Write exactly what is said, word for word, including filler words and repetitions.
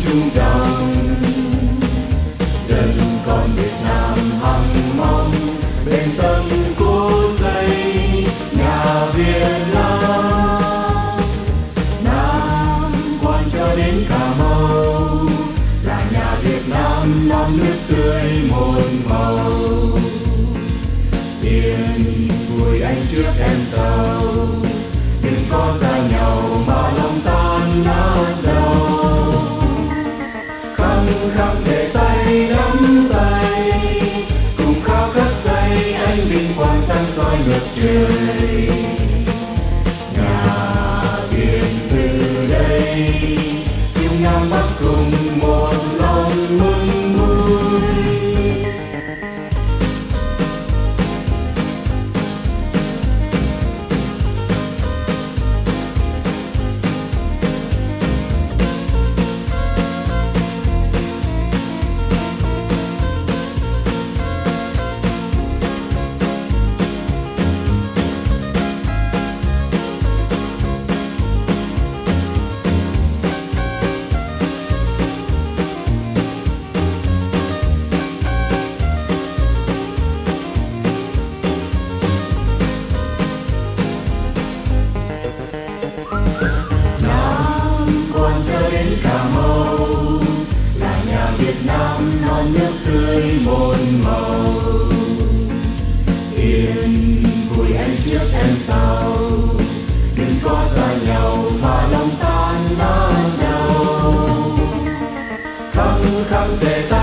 chung đồng. Dân con Việt Nam hằng mong bên sân cố xây nhà Việt Nam. Nam Quan cho đến Cà Mau là nhà Việt Nam, non nước tươi một màu. Yên vui anh trước em sau, đừng có xa nhau mà lòng tan nát đâu. Khăng khăng để tay nắm tay, cùng khao khát xây anh vinh quang sáng soi ngược trời. Ngả Việt từ đây, chung Nam Bắc cùng một lòng mừng vui. Cà Mau là nhà Việt Nam, non nước tươi một màu. Yên vui anh trước em sau, đừng có xa nhau mà lòng tan nát đâu. Khăng khăng để ta